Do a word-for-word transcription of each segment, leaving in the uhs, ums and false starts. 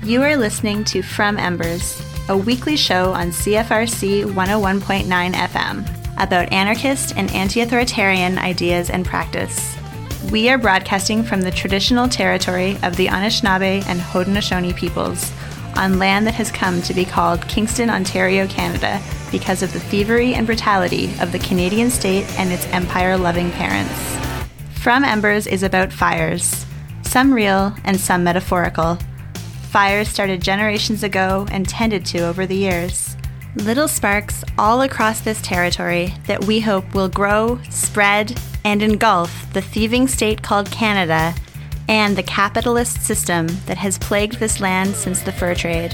You are listening to From Embers, a weekly show on C F R C one oh one point nine F M about anarchist and anti-authoritarian ideas and practice. We are broadcasting from the traditional territory of the Anishinaabe and Haudenosaunee peoples on land that has come to be called Kingston, Ontario, Canada, because of the thievery and brutality of the Canadian state and its empire-loving parents. From Embers is about fires, some real and some metaphorical. Fires started generations ago and tended to over the years. Little sparks all across this territory that we hope will grow, spread, and engulf the thieving state called Canada and the capitalist system that has plagued this land since the fur trade.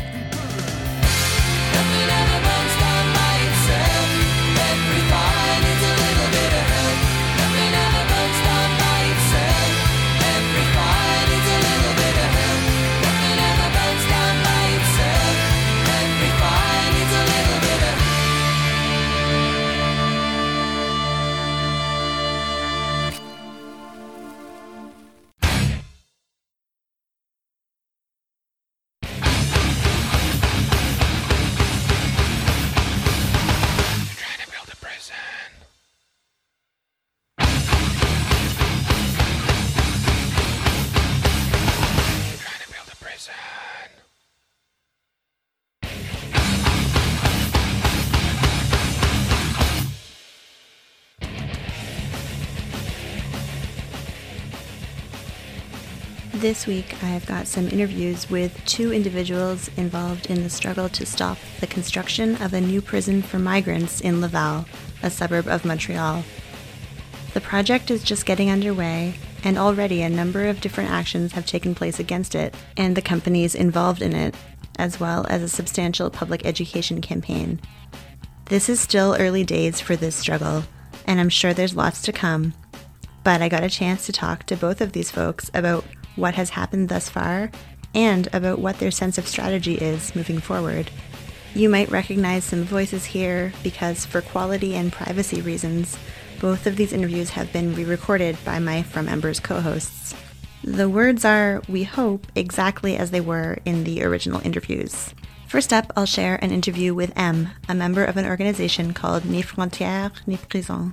This week, I've got some interviews with two individuals involved in the struggle to stop the construction of a new prison for migrants in Laval, a suburb of Montreal. The project is just getting underway, and already a number of different actions have taken place against it and the companies involved in it, as well as a substantial public education campaign. This is still early days for this struggle, and I'm sure there's lots to come, but I got a chance to talk to both of these folks about what has happened thus far, and about what their sense of strategy is moving forward. You might recognize some voices here because, for quality and privacy reasons, both of these interviews have been re-recorded by my From Embers co-hosts. The words are, we hope, exactly as they were in the original interviews. First up, I'll share an interview with M, a member of an organization called Ni Frontières, Ni Prison.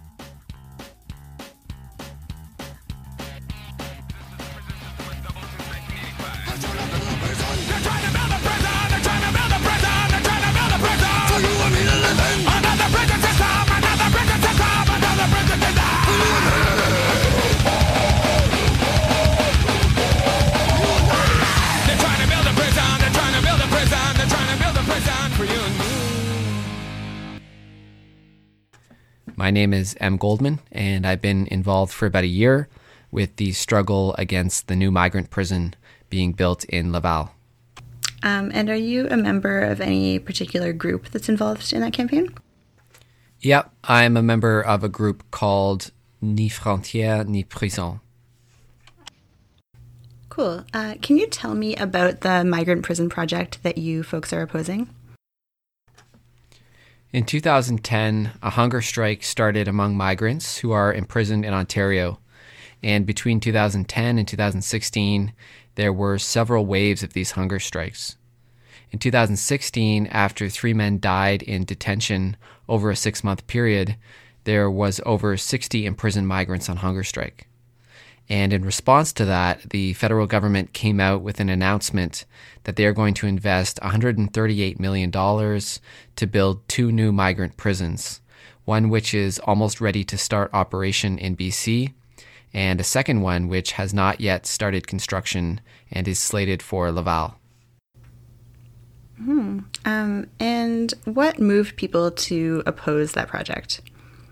My name is M. Goldman, and I've been involved for about a year with the struggle against the new migrant prison being built in Laval. Um, and are you a member of any particular group that's involved in that campaign? Yep, I'm a member of a group called Ni Frontières, Ni Prison. Cool. Uh, can you tell me about the migrant prison project that you folks are opposing? In two thousand ten, a hunger strike started among migrants who are imprisoned in Ontario. And between two thousand ten and two thousand sixteen, there were several waves of these hunger strikes. In two thousand sixteen, after three men died in detention over a six-month period, there was over sixty imprisoned migrants on hunger strike. And in response to that, the federal government came out with an announcement that they are going to invest one hundred thirty-eight million dollars to build two new migrant prisons, one which is almost ready to start operation in B C, and a second one which has not yet started construction and is slated for Laval. Hmm. Um, and what moved people to oppose that project?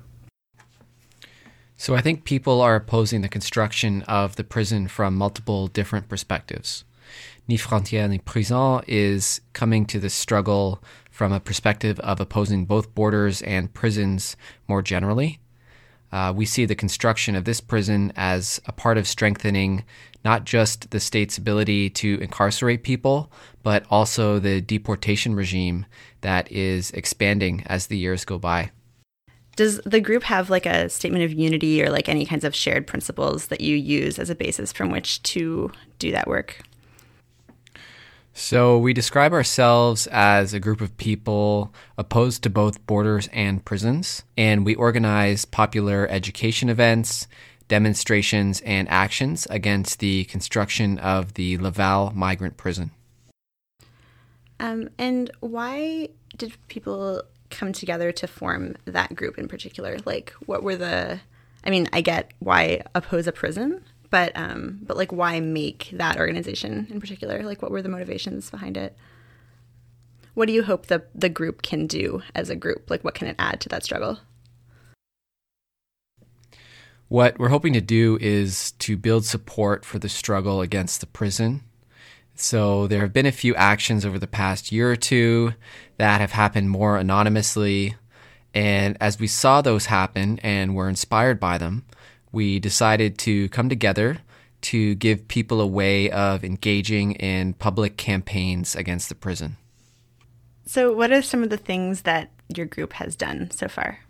So I think people are opposing the construction of the prison from multiple different perspectives. Ni Frontières, Ni Prison is coming to this struggle from a perspective of opposing both borders and prisons more generally. Uh, we see the construction of this prison as a part of strengthening not just the state's ability to incarcerate people, but also the deportation regime that is expanding as the years go by. Does the group have like a statement of unity or like any kinds of shared principles that you use as a basis from which to do that work? So we describe ourselves as a group of people opposed to both borders and prisons, and we organize popular education events, demonstrations, and actions against the construction of the Laval migrant prison. Um, and why did people come together to form that group in particular? Like, what were the, I mean, I get why oppose a prison, but, um, but like, why make that organization in particular? Like, what were the motivations behind it? What do you hope the, the group can do as a group? Like, what can it add to that struggle? What we're hoping to do is to build support for the struggle against the prison. So there have been a few actions over the past year or two that have happened more anonymously. And as we saw those happen and were inspired by them, we decided to come together to give people a way of engaging in public campaigns against the prison. So what are some of the things that your group has done so far?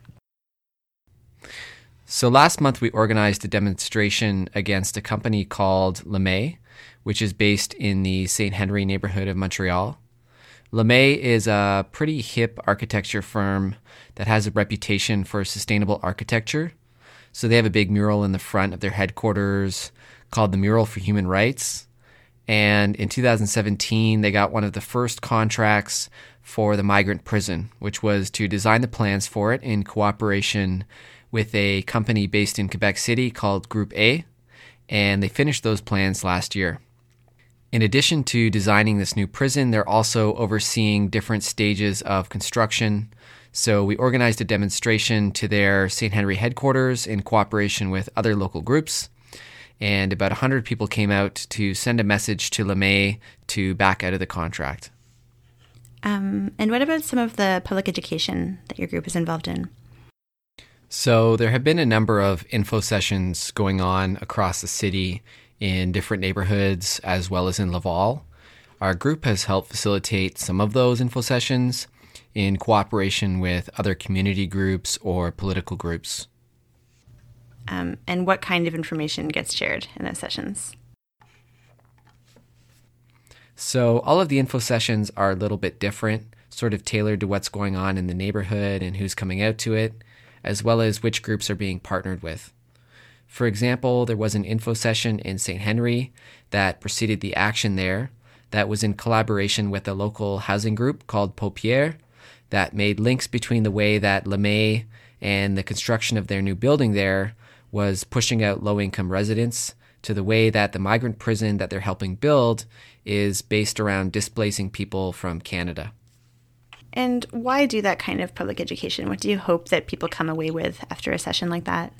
So last month we organized a demonstration against a company called LeMay, which is based in the Saint Henry neighborhood of Montreal. LeMay is a pretty hip architecture firm that has a reputation for sustainable architecture. So they have a big mural in the front of their headquarters called the Mural for Human Rights. And in two thousand seventeen, they got one of the first contracts for the migrant prison, which was to design the plans for it in cooperation with a company based in Quebec City called Group A. And they finished those plans last year. In addition to designing this new prison, they're also overseeing different stages of construction. So we organized a demonstration to their Saint Henry headquarters in cooperation with other local groups. And about one hundred people came out to send a message to LeMay to back out of the contract. Um, and what about some of the public education that your group is involved in? So there have been a number of info sessions going on across the city in different neighborhoods as well as in Laval. Our group has helped facilitate some of those info sessions in cooperation with other community groups or political groups. Um, and what kind of information gets shared in those sessions? So all of the info sessions are a little bit different, sort of tailored to what's going on in the neighborhood and who's coming out to it, as well as which groups are being partnered with. For example, there was an info session in Saint Henry that preceded the action there that was in collaboration with a local housing group called Paupières that made links between the way that LeMay and the construction of their new building there was pushing out low-income residents to the way that the migrant prison that they're helping build is based around displacing people from Canada. And why do that kind of public education? What do you hope that people come away with after a session like that?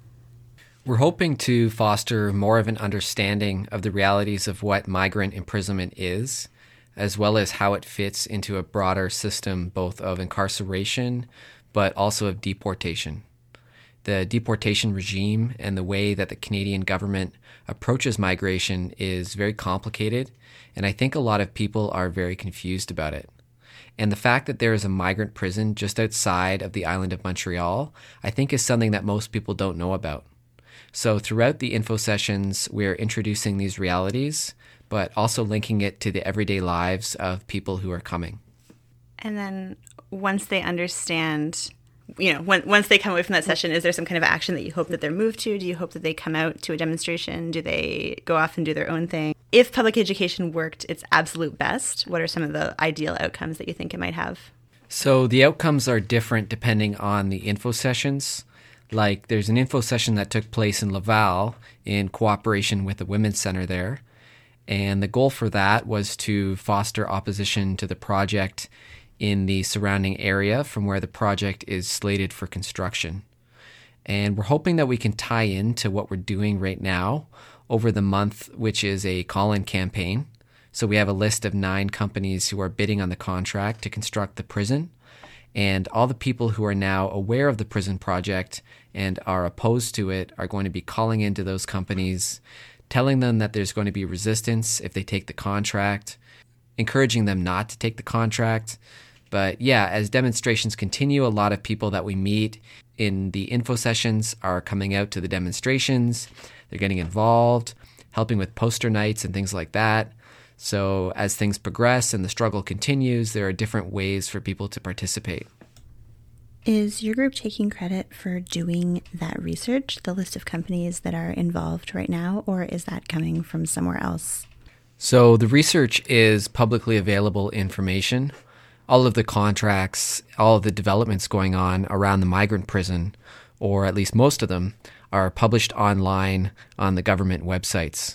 We're hoping to foster more of an understanding of the realities of what migrant imprisonment is, as well as how it fits into a broader system both of incarceration, but also of deportation. The deportation regime and the way that the Canadian government approaches migration is very complicated, and I think a lot of people are very confused about it. And the fact that there is a migrant prison just outside of the island of Montreal, I think is something that most people don't know about. So throughout the info sessions, we're introducing these realities, but also linking it to the everyday lives of people who are coming. And then once they understand, you know, when, once they come away from that session, is there some kind of action that you hope that they're moved to? Do you hope that they come out to a demonstration? Do they go off and do their own thing? If public education worked its absolute best, what are some of the ideal outcomes that you think it might have? So the outcomes are different depending on the info sessions. Like there's an info session that took place in Laval in cooperation with the Women's Center there. And the goal for that was to foster opposition to the project in the surrounding area from where the project is slated for construction. And we're hoping that we can tie into what we're doing right now over the month, which is a call-in campaign. So we have a list of nine companies who are bidding on the contract to construct the prison. And all the people who are now aware of the prison project and are opposed to it are going to be calling into those companies, telling them that there's going to be resistance if they take the contract, encouraging them not to take the contract. But yeah, as demonstrations continue, a lot of people that we meet in the info sessions are coming out to the demonstrations. They're getting involved, helping with poster nights and things like that. So as things progress and the struggle continues, there are different ways for people to participate. Is your group taking credit for doing that research, the list of companies that are involved right now, or is that coming from somewhere else? So the research is publicly available information. All of the contracts, all of the developments going on around the migrant prison, or at least most of them, are published online on the government websites.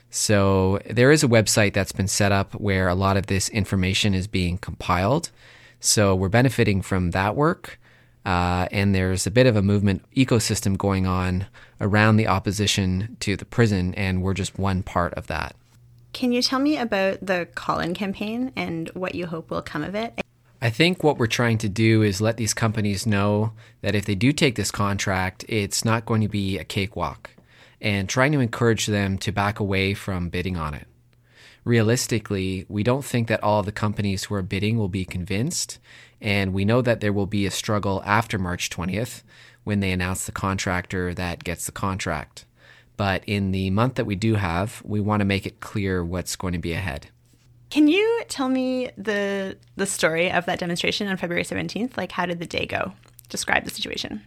So there is a website that's been set up where a lot of this information is being compiled. So we're benefiting from that work. Uh, and there's a bit of a movement ecosystem going on around the opposition to the prison, and we're just one part of that. Can you tell me about the call-in campaign and what you hope will come of it? I think what we're trying to do is let these companies know that if they do take this contract, it's not going to be a cakewalk, and trying to encourage them to back away from bidding on it. Realistically, we don't think that all of the companies who are bidding will be convinced, and we know that there will be a struggle after March twentieth when they announce the contractor that gets the contract. But in the month that we do have, we want to make it clear what's going to be ahead. Can you tell me the the story of that demonstration on February seventeenth? Like, how did the day go? Describe the situation.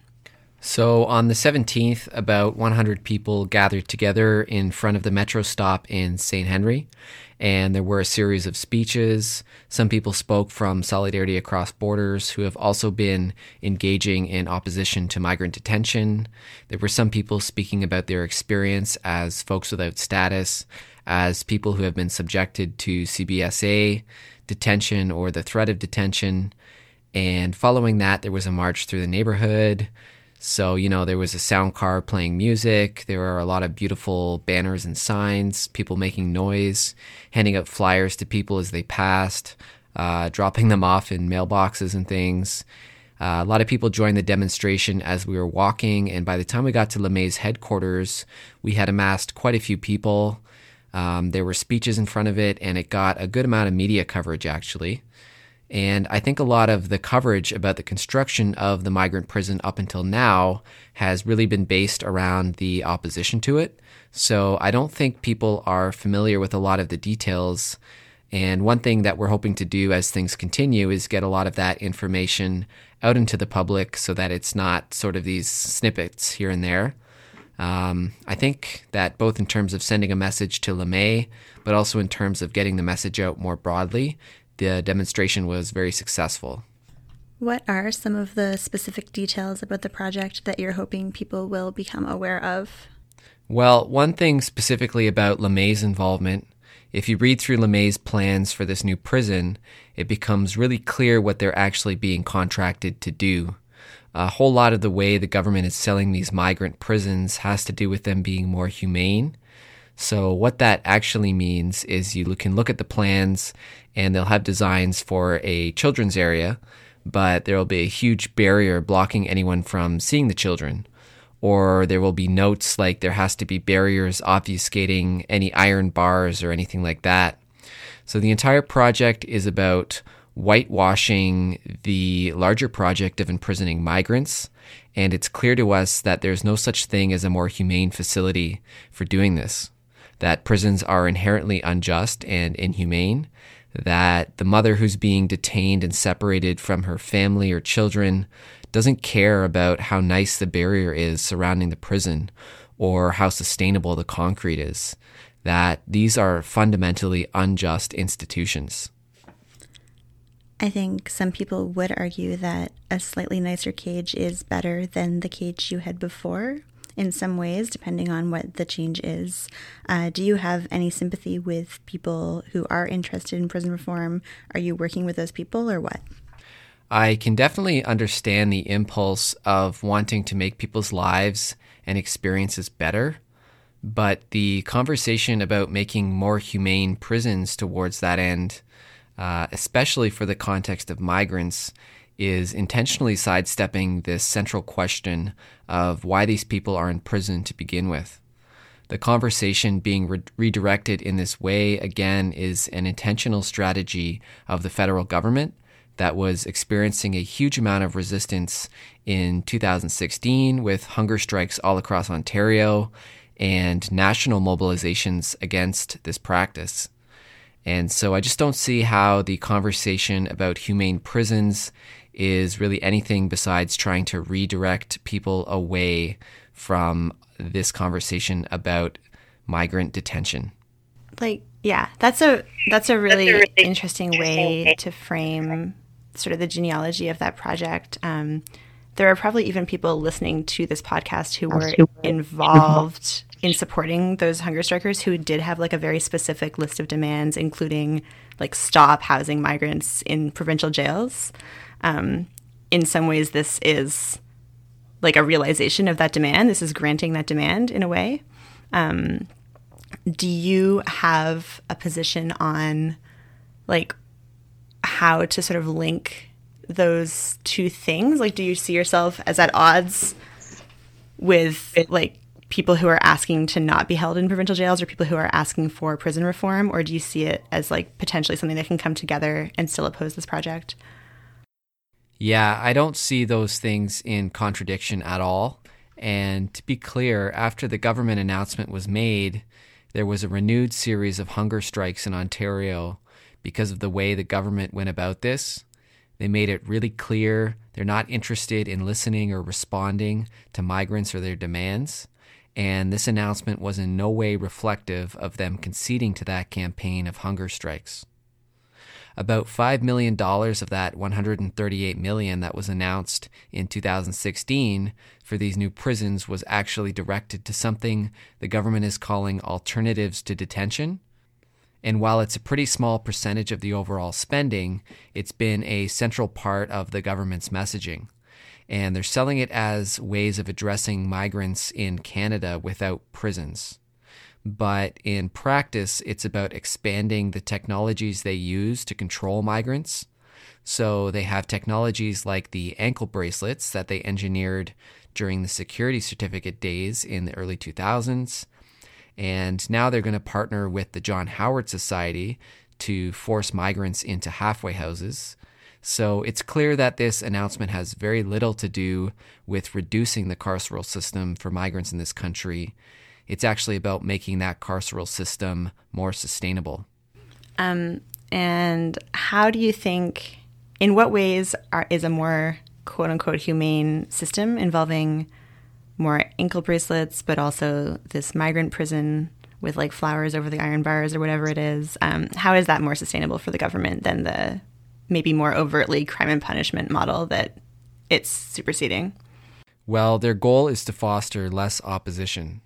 So on the seventeenth, about one hundred people gathered together in front of the metro stop in Saint Henry, and there were a series of speeches. Some people spoke from Solidarity Across Borders, who have also been engaging in opposition to migrant detention. There were some people speaking about their experience as folks without status, as people who have been subjected to C B S A detention or the threat of detention. And following that, there was a march through the neighborhood. So, you know, there was a sound car playing music. There were a lot of beautiful banners and signs, people making noise, handing out flyers to people as they passed, uh, dropping them off in mailboxes and things. Uh, a lot of people joined the demonstration as we were walking, and by the time we got to LeMay's headquarters, we had amassed quite a few people. Um, there were speeches in front of it, and it got a good amount of media coverage, actually. And I think a lot of the coverage about the construction of the migrant prison up until now has really been based around the opposition to it. So I don't think people are familiar with a lot of the details. And one thing that we're hoping to do as things continue is get a lot of that information out into the public so that it's not sort of these snippets here and there. Um, I think that both in terms of sending a message to LeMay, but also in terms of getting the message out more broadly, the demonstration was very successful. What are some of the specific details about the project that you're hoping people will become aware of? Well, one thing specifically about LeMay's involvement, if you read through LeMay's plans for this new prison, it becomes really clear what they're actually being contracted to do. A whole lot of the way the government is selling these migrant prisons has to do with them being more humane. So what that actually means is you can look at the plans and they'll have designs for a children's area, but there will be a huge barrier blocking anyone from seeing the children. Or there will be notes like there has to be barriers obfuscating any iron bars or anything like that. So the entire project is about whitewashing the larger project of imprisoning migrants, and it's clear to us that there's no such thing as a more humane facility for doing this. That prisons are inherently unjust and inhumane, that the mother who's being detained and separated from her family or children doesn't care about how nice the barrier is surrounding the prison or how sustainable the concrete is, that these are fundamentally unjust institutions. I think some people would argue that a slightly nicer cage is better than the cage you had before. In some ways, depending on what the change is. Uh, do you have any sympathy with people who are interested in prison reform? Are you working with those people or what? I can definitely understand the impulse of wanting to make people's lives and experiences better, but the conversation about making more humane prisons towards that end, uh, especially for the context of migrants, is intentionally sidestepping this central question of why these people are in prison to begin with. The conversation being re- redirected in this way, again, is an intentional strategy of the federal government that was experiencing a huge amount of resistance in two thousand sixteen with hunger strikes all across Ontario and national mobilizations against this practice. And so I just don't see how the conversation about humane prisons is really anything besides trying to redirect people away from this conversation about migrant detention. Like, yeah, that's a that's a really, that's a really interesting way to frame sort of the genealogy of that project. Um, there are probably even people listening to this podcast who were involved in supporting those hunger strikers who did have like a very specific list of demands, including like stop housing migrants in provincial jails. Um, in some ways, this is like a realization of that demand. This is granting that demand in a way. Um, do you have a position on like how to sort of link those two things? Like, do you see yourself as at odds with like people who are asking to not be held in provincial jails or people who are asking for prison reform? Or do you see it as like potentially something that can come together and still oppose this project? Yeah, I don't see those things in contradiction at all. And to be clear, after the government announcement was made, there was a renewed series of hunger strikes in Ontario because of the way the government went about this. They made it really clear they're not interested in listening or responding to migrants or their demands. And this announcement was in no way reflective of them conceding to that campaign of hunger strikes. About five million dollars of that one hundred thirty-eight million dollars that was announced in two thousand sixteen for these new prisons was actually directed to something the government is calling alternatives to detention. And while it's a pretty small percentage of the overall spending, it's been a central part of the government's messaging. And they're selling it as ways of addressing migrants in Canada without prisons. But in practice, it's about expanding the technologies they use to control migrants. So they have technologies like the ankle bracelets that they engineered during the security certificate days in the early two thousands. And now they're going to partner with the John Howard Society to force migrants into halfway houses. So it's clear that this announcement has very little to do with reducing the carceral system for migrants in this country. It's actually about making that carceral system more sustainable. Um, and how do you think, in what ways are, is a more quote-unquote humane system involving more ankle bracelets, but also this migrant prison with like flowers over the iron bars or whatever it is, um, how is that more sustainable for the government than the maybe more overtly crime and punishment model that it's superseding? Well, their goal is to foster less opposition.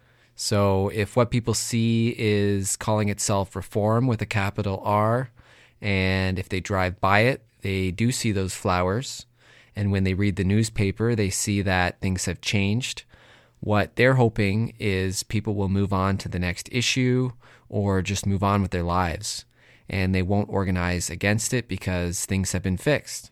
So if what people see is calling itself reform with a capital R, and if they drive by it, they do see those flowers. And when they read the newspaper, they see that things have changed. What they're hoping is people will move on to the next issue or just move on with their lives. And they won't organize against it because things have been fixed.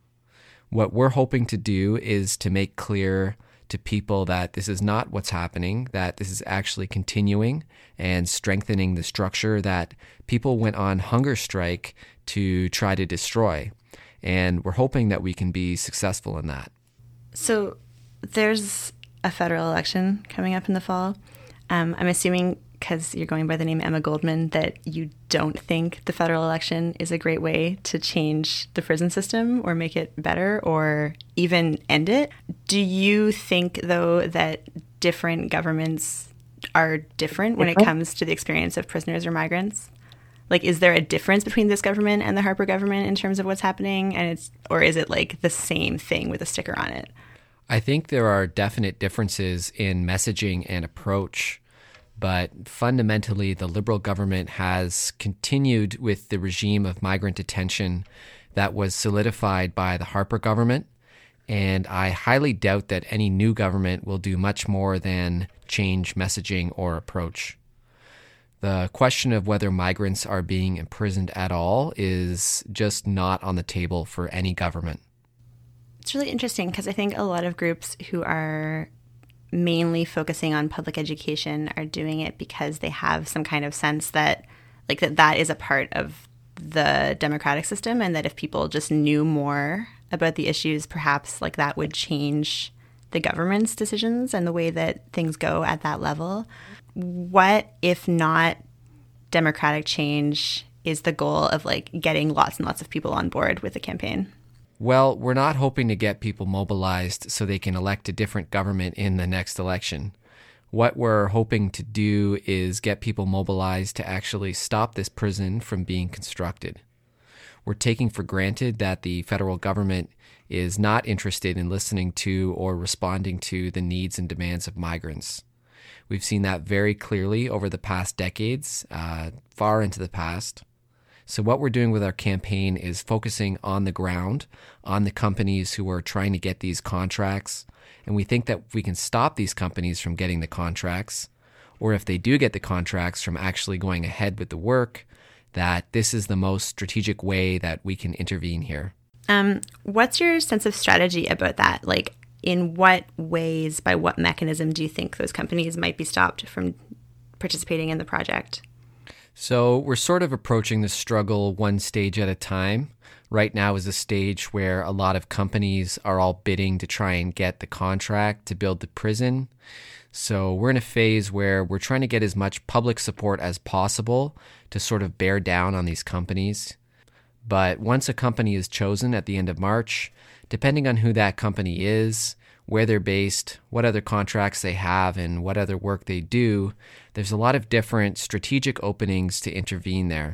What we're hoping to do is to make clear to people that this is not what's happening, that this is actually continuing and strengthening the structure that people went on hunger strike to try to destroy. And we're hoping that we can be successful in that. So there's a federal election coming up in the fall. Um, I'm assuming, because you're going by the name Emma Goldman, that you don't think the federal election is a great way to change the prison system or make it better or even end it. Do you think, though, that different governments are different when it comes to the experience of prisoners or migrants? Like, is there a difference between this government and the Harper government in terms of what's happening? And it's, or is it like the same thing with a sticker on it? I think there are definite differences in messaging and approach, but fundamentally the Liberal government has continued with the regime of migrant detention that was solidified by the Harper government, and I highly doubt that any new government will do much more than change messaging or approach. The question of whether migrants are being imprisoned at all is just not on the table for any government. It's really interesting because I think a lot of groups who are mainly focusing on public education are doing it because they have some kind of sense that like that that is a part of the democratic system, and that if people just knew more about the issues, perhaps like that would change the government's decisions and the way that things go at that level. What, if not democratic change, is the goal of like getting lots and lots of people on board with the campaign? Well, we're not hoping to get people mobilized so they can elect a different government in the next election. What we're hoping to do is get people mobilized to actually stop this prison from being constructed. We're taking for granted that the federal government is not interested in listening to or responding to the needs and demands of migrants. We've seen that very clearly over the past decades, uh, far into the past. So what we're doing with our campaign is focusing on the ground, on the companies who are trying to get these contracts. And we think that if we can stop these companies from getting the contracts, or if they do get the contracts from actually going ahead with the work, that this is the most strategic way that we can intervene here. Um, what's your sense of strategy about that? Like, in what ways, by what mechanism do you think those companies might be stopped from participating in the project? So we're sort of approaching the struggle one stage at a time. Right now is a stage where a lot of companies are all bidding to try and get the contract to build the prison. So we're in a phase where we're trying to get as much public support as possible to sort of bear down on these companies. But once a company is chosen at the end of March, depending on who that company is, where they're based, what other contracts they have, and what other work they do, there's a lot of different strategic openings to intervene there.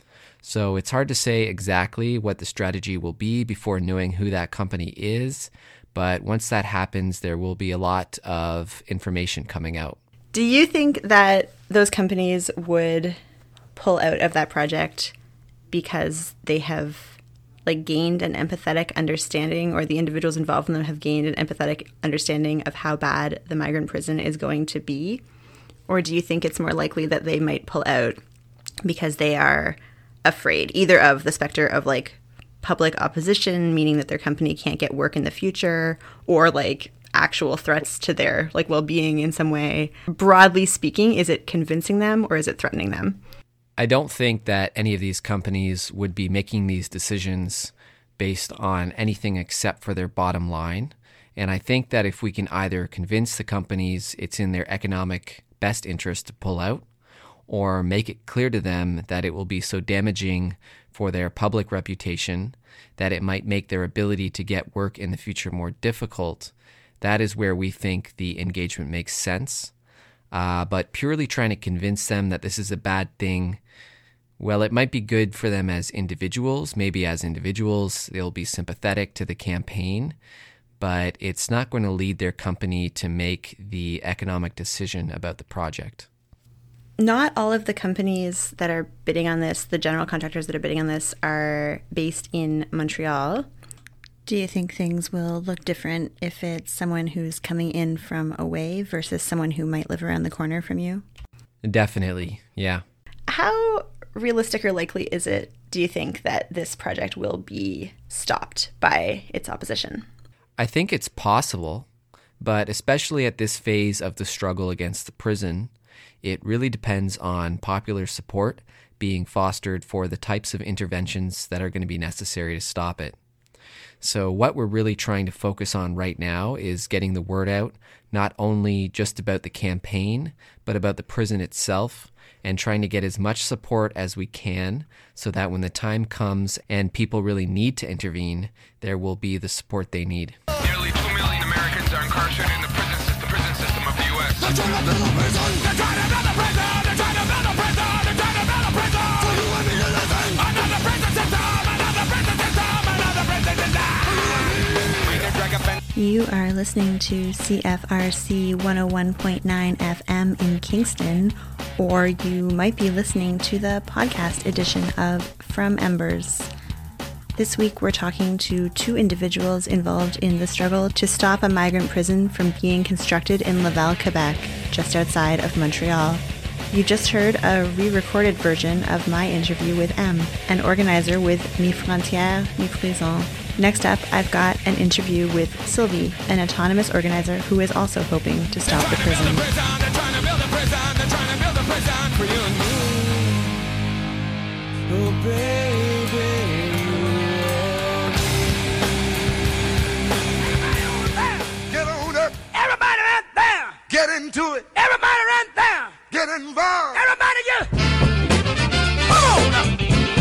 So it's hard to say exactly what the strategy will be before knowing who that company is, but once that happens, there will be a lot of information coming out. Do you think that those companies would pull out of that project because they have like gained an empathetic understanding, or the individuals involved in them have gained an empathetic understanding of how bad the migrant prison is going to be? Or do you think it's more likely that they might pull out because they are afraid either of the specter of like public opposition, meaning that their company can't get work in the future, or like actual threats to their like well-being in some way? Broadly speaking, is it convincing them or is it threatening them? I don't think that any of these companies would be making these decisions based on anything except for their bottom line. And I think that if we can either convince the companies it's in their economic best interest to pull out, or make it clear to them that it will be so damaging for their public reputation that it might make their ability to get work in the future more difficult, that is where we think the engagement makes sense. Uh, but purely trying to convince them that this is a bad thing, well, it might be good for them as individuals. Maybe as individuals, they'll be sympathetic to the campaign, but it's not going to lead their company to make the economic decision about the project. Not all of the companies that are bidding on this, the general contractors that are bidding on this, are based in Montreal. Do you think things will look different if it's someone who's coming in from away versus someone who might live around the corner from you? Definitely, yeah. How realistic or likely is it, do you think, that this project will be stopped by its opposition? I think it's possible, but especially at this phase of the struggle against the prison, it really depends on popular support being fostered for the types of interventions that are going to be necessary to stop it. So what we're really trying to focus on right now is getting the word out, not only just about the campaign, but about the prison itself, and trying to get as much support as we can so that when the time comes and people really need to intervene, there will be the support they need. Nearly two million Americans are incarcerated in the prison system, prison system of the U S They're trying to build a prison! They're trying to build a prison! They're trying to build a prison! They're trying to build a prison! For you and me and nothing! Another prison system! Another prison system! Another prison system! You are listening to C F R C one oh one point nine F M in Kingston, or you might be listening to the podcast edition of From Embers. This week we're talking to two individuals involved in the struggle to stop a migrant prison from being constructed in Laval, Quebec, just outside of Montreal. You just heard a re-recorded version of my interview with M, an organizer with Mi Frontières, Mi Prison. Next up, I've got an interview with Sylvie, an autonomous organizer who is also hoping to stop the prison. Get on up. Everybody right there. Get into it. Everybody right there. Get involved. Everybody get. Come on now.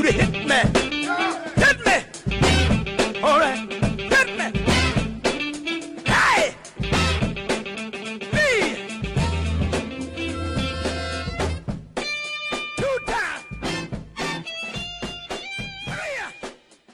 you to hit me. Hit me. All right. Hit me. Hey. Me. Two times. Three.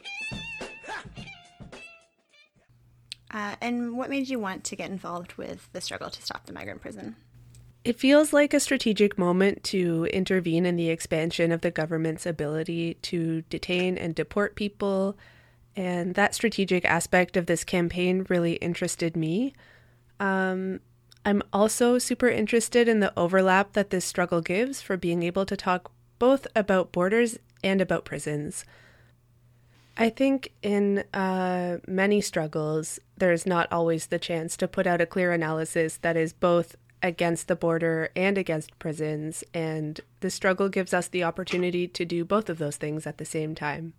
Uh, and what made you want to get involved with the struggle to stop the migrant prison? It feels like a strategic moment to intervene in the expansion of the government's ability to detain and deport people, and that strategic aspect of this campaign really interested me. Um, I'm also super interested in the overlap that this struggle gives for being able to talk both about borders and about prisons. I think in uh, many struggles, there's not always the chance to put out a clear analysis that is both against the border and against prisons, and the struggle gives us the opportunity to do both of those things at the same time.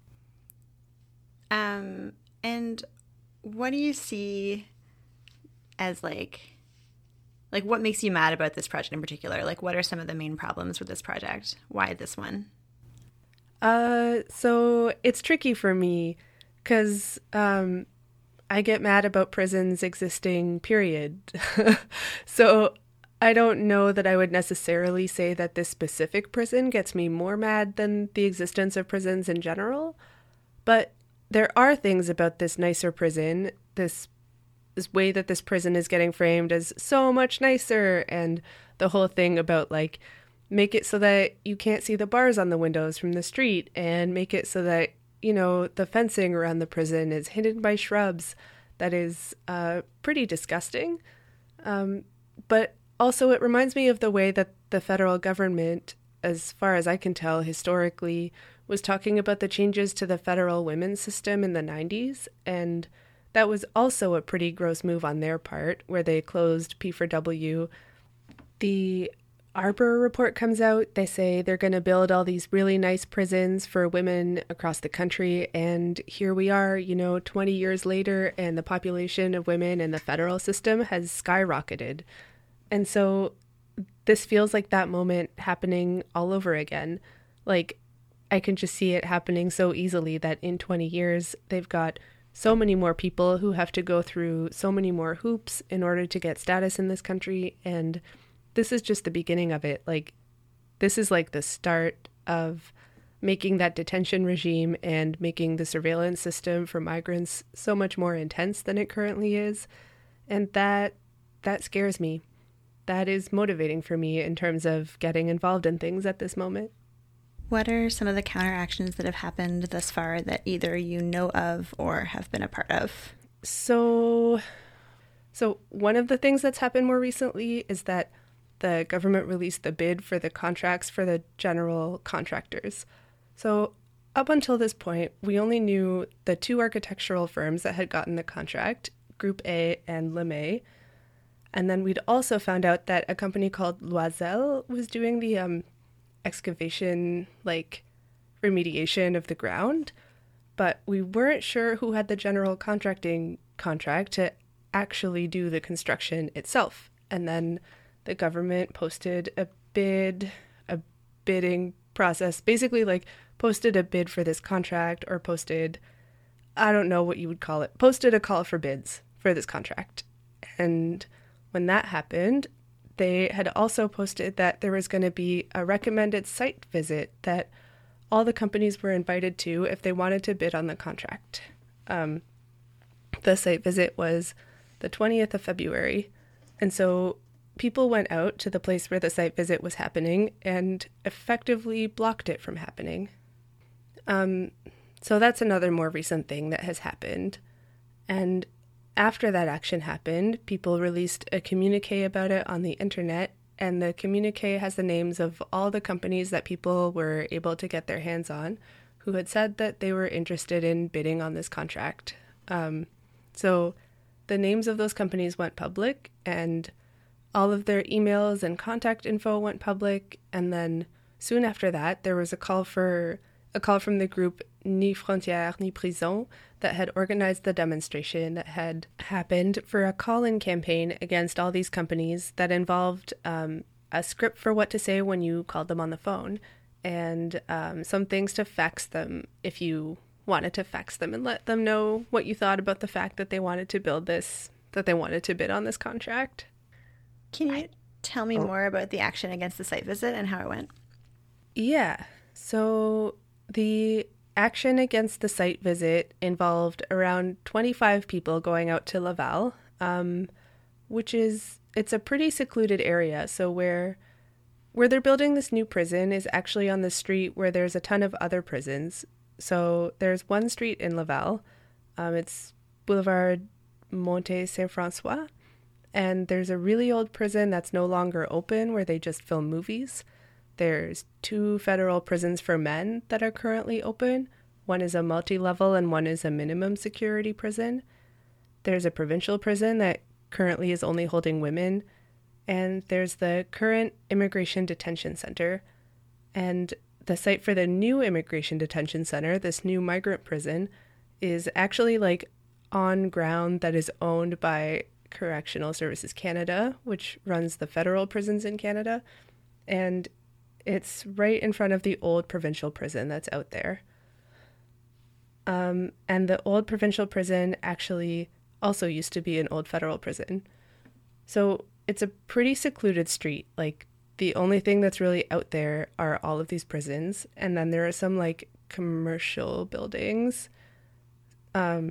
Um, and what do you see as like, like what makes you mad about this project in particular? Like, what are some of the main problems with this project? Why this one? Uh, so it's tricky for me because um, I get mad about prisons existing, period. So I don't know that I would necessarily say that this specific prison gets me more mad than the existence of prisons in general. But there are things about this nicer prison, this this way that this prison is getting framed as so much nicer, and the whole thing about like make it so that you can't see the bars on the windows from the street, and make it so that, you know, the fencing around the prison is hidden by shrubs. That is uh, pretty disgusting. Um, but also it reminds me of the way that the federal government, as far as I can tell historically, was talking about the changes to the federal women's system in the nineties. And that was also a pretty gross move on their part, where they closed P four W. The Arbor report comes out. They say they're going to build all these really nice prisons for women across the country. And here we are, you know, twenty years later, and the population of women in the federal system has skyrocketed. And so this feels like that moment happening all over again. Like, I can just see it happening so easily that in twenty years, they've got so many more people who have to go through so many more hoops in order to get status in this country. And this is just the beginning of it. Like, this is like the start of making that detention regime and making the surveillance system for migrants so much more intense than it currently is. And that that scares me. That is motivating for me in terms of getting involved in things at this moment. What are some of the counteractions that have happened thus far that either you know of or have been a part of? So, so one of the things that's happened more recently is that the government released the bid for the contracts for the general contractors. So up until this point, we only knew the two architectural firms that had gotten the contract, Group A and LeMay. And then we'd also found out that a company called Loisel was doing the um, excavation, like, remediation of the ground. But we weren't sure who had the general contracting contract to actually do the construction itself. And then the government posted a bid, a bidding process, basically like posted a bid for this contract, or posted, I don't know what you would call it, posted a call for bids for this contract. And when that happened, they had also posted that there was going to be a recommended site visit that all the companies were invited to if they wanted to bid on the contract. Um, the site visit was the twentieth of February. And so people went out to the place where the site visit was happening and effectively blocked it from happening. Um, so that's another more recent thing that has happened. And after that action happened, people released a communique about it on the internet, and the communique has the names of all the companies that people were able to get their hands on who had said that they were interested in bidding on this contract. Um, so the names of those companies went public, and all of their emails and contact info went public. And then soon after that, there was a call for a call from the group Ni Frontières Ni Prison that had organized the demonstration that had happened for a call-in campaign against all these companies that involved um, a script for what to say when you called them on the phone. and um, some things to fax them if you wanted to fax them and let them know what you thought about the fact that they wanted to build this, that they wanted to bid on this contract. Can you tell me more about the action against the site visit and how it went? Yeah. So the action against the site visit involved around twenty-five people going out to Laval, um, which is, it's a pretty secluded area. So where where they're building this new prison is actually on the street where there's a ton of other prisons. So there's one street in Laval. Um, it's Boulevard Monte Saint-Francois. And there's a really old prison that's no longer open where they just film movies. There's two federal prisons for men that are currently open. One is a multi-level and one is a minimum security prison. There's a provincial prison that currently is only holding women. And there's the current immigration detention center. And the site for the new immigration detention center, this new migrant prison, is actually like on ground that is owned by Correctional Services Canada, which runs the federal prisons in Canada. And it's right in front of the old provincial prison that's out there. Um, and the old provincial prison actually also used to be an old federal prison. So it's a pretty secluded street. Like, the only thing that's really out there are all of these prisons. And then there are some, like, commercial buildings. Um,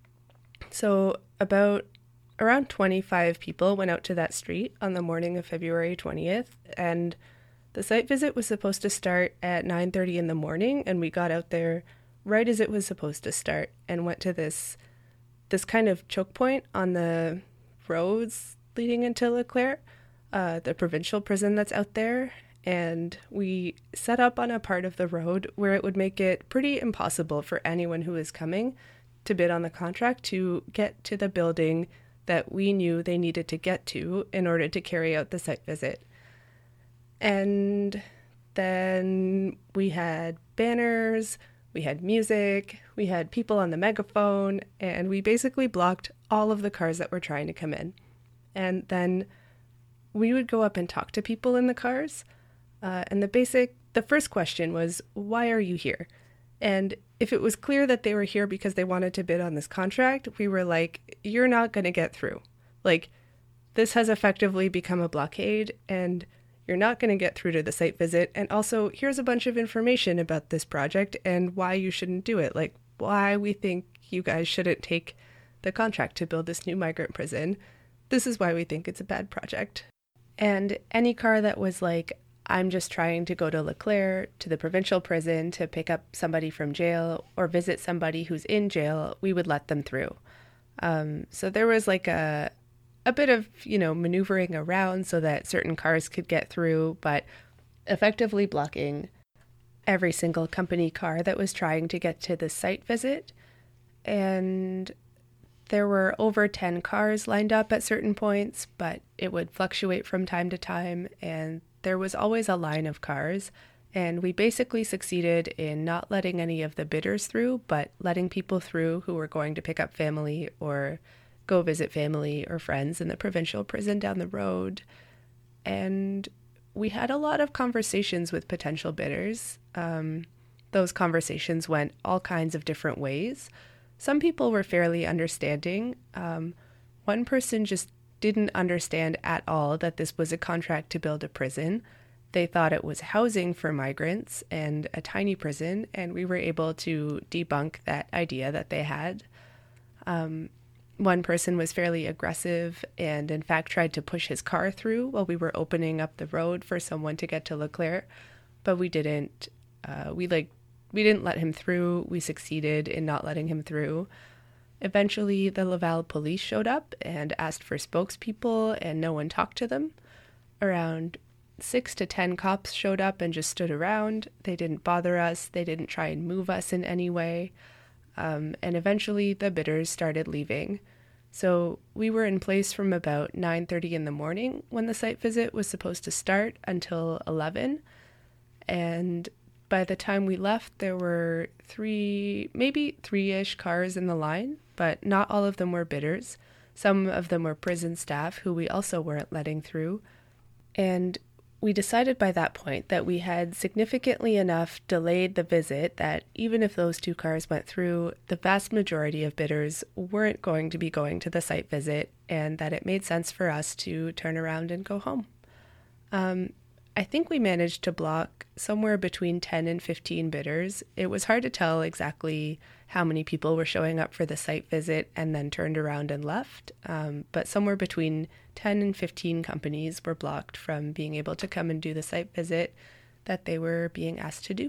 so about around twenty-five people went out to that street on the morning of February twentieth. And the site visit was supposed to start at nine thirty in the morning. And we got out there right as it was supposed to start and went to this this kind of choke point on the roads leading into Leclerc, uh, the provincial prison that's out there. And we set up on a part of the road where it would make it pretty impossible for anyone who is coming to bid on the contract to get to the building that we knew they needed to get to in order to carry out the site visit. And then we had banners, we had music, we had people on the megaphone, and we basically blocked all of the cars that were trying to come in. And then we would go up and talk to people in the cars. Uh, and the basic, the first question was, why are you here? And if it was clear that they were here because they wanted to bid on this contract, we were like, you're not going to get through. Like, this has effectively become a blockade, and you're not going to get through to the site visit. And also, here's a bunch of information about this project and why you shouldn't do it. Like, why we think you guys shouldn't take the contract to build this new migrant prison. This is why we think it's a bad project. And any car that was like, I'm just trying to go to Leclerc, to the provincial prison, to pick up somebody from jail or visit somebody who's in jail, we would let them through. Um, so there was like a a bit of, you know, maneuvering around so that certain cars could get through, but effectively blocking every single company car that was trying to get to the site visit. And there were over ten cars lined up at certain points, but it would fluctuate from time to time, and there was always a line of cars, and we basically succeeded in not letting any of the bidders through, but letting people through who were going to pick up family or go visit family or friends in the provincial prison down the road. And we had a lot of conversations with potential bidders. Um, those conversations went all kinds of different ways. Some people were fairly understanding. Um, one person just didn't understand at all that this was a contract to build a prison. They thought it was housing for migrants and a tiny prison, and we were able to debunk that idea that they had. Um, one person was fairly aggressive and, in fact, tried to push his car through while we were opening up the road for someone to get to Leclerc, but we didn't. Uh, we like we didn't let him through. We succeeded in not letting him through. Eventually, the Laval police showed up and asked for spokespeople, and no one talked to them. Around six to ten cops showed up and just stood around. They didn't bother us. They didn't try and move us in any way. Um, and eventually, the bidders started leaving. So we were in place from about nine thirty in the morning when the site visit was supposed to start until eleven. And by the time we left, there were three, maybe three-ish cars in the line, but not all of them were bidders. Some of them were prison staff who we also weren't letting through. And we decided by that point that we had significantly enough delayed the visit that even if those two cars went through, the vast majority of bidders weren't going to be going to the site visit, and that it made sense for us to turn around and go home. Um, I think we managed to block somewhere between ten and fifteen bidders. It was hard to tell exactly how many people were showing up for the site visit and then turned around and left, um, but somewhere between ten and fifteen companies were blocked from being able to come and do the site visit that they were being asked to do.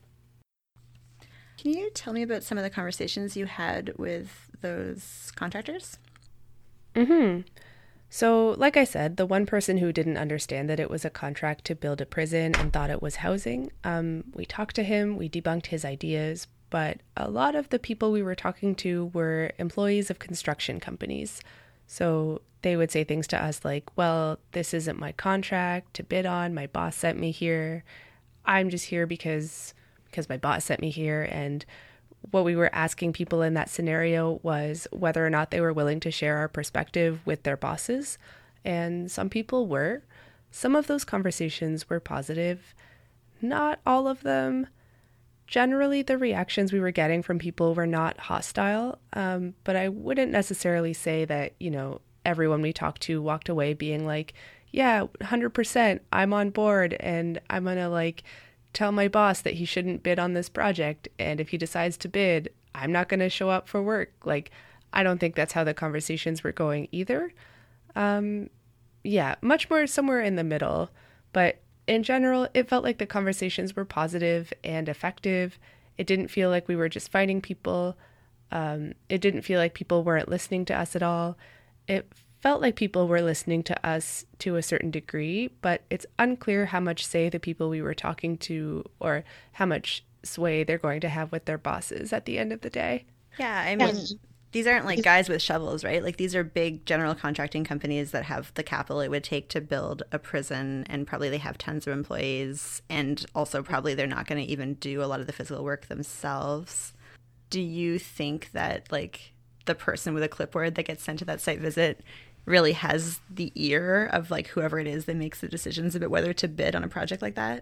Can you tell me about some of the conversations you had with those contractors? Mm-hmm. So, like I said, the one person who didn't understand that it was a contract to build a prison and thought it was housing, um, we talked to him, we debunked his ideas, but a lot of the people we were talking to were employees of construction companies. So they would say things to us like, well, this isn't my contract to bid on, my boss sent me here, I'm just here because because my boss sent me here. And what we were asking people in that scenario was whether or not they were willing to share our perspective with their bosses. And some people were. Some of those conversations were positive. Not all of them. Generally, the reactions we were getting from people were not hostile. Um, but I wouldn't necessarily say that, you know, everyone we talked to walked away being like, yeah, one hundred percent, I'm on board and I'm going to like tell my boss that he shouldn't bid on this project, and if he decides to bid, I'm not going to show up for work. Like, I don't think that's how the conversations were going either. Um, yeah, much more somewhere in the middle. But in general, it felt like the conversations were positive and effective. It didn't feel like we were just fighting people. Um, it didn't feel like people weren't listening to us at all. It felt like people were listening to us to a certain degree, but it's unclear how much say the people we were talking to or how much sway they're going to have with their bosses at the end of the day. Yeah, I mean, these aren't like guys with shovels, right? Like these are big general contracting companies that have the capital it would take to build a prison, and probably they have tons of employees, and also probably they're not going to even do a lot of the physical work themselves. Do you think that like the person with a clipboard that gets sent to that site visit really has the ear of like whoever it is that makes the decisions about whether to bid on a project like that?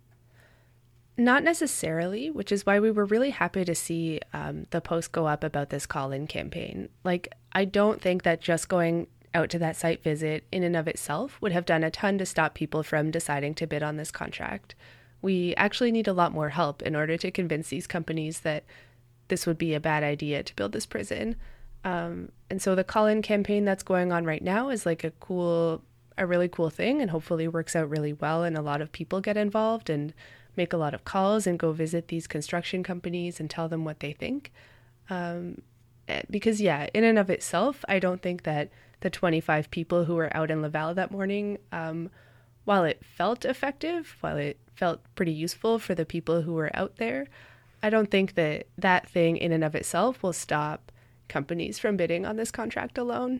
Not necessarily, which is why we were really happy to see um, the post go up about this call-in campaign. Like, I don't think that just going out to that site visit in and of itself would have done a ton to stop people from deciding to bid on this contract. We actually need a lot more help in order to convince these companies that this would be a bad idea to build this prison. Um, and so the call-in campaign that's going on right now is like a cool, a really cool thing, and hopefully works out really well, and a lot of people get involved and make a lot of calls and go visit these construction companies and tell them what they think. Um, because yeah, in and of itself, I don't think that the twenty-five people who were out in Laval that morning, um, while it felt effective, while it felt pretty useful for the people who were out there, I don't think that that thing in and of itself will stop companies from bidding on this contract alone.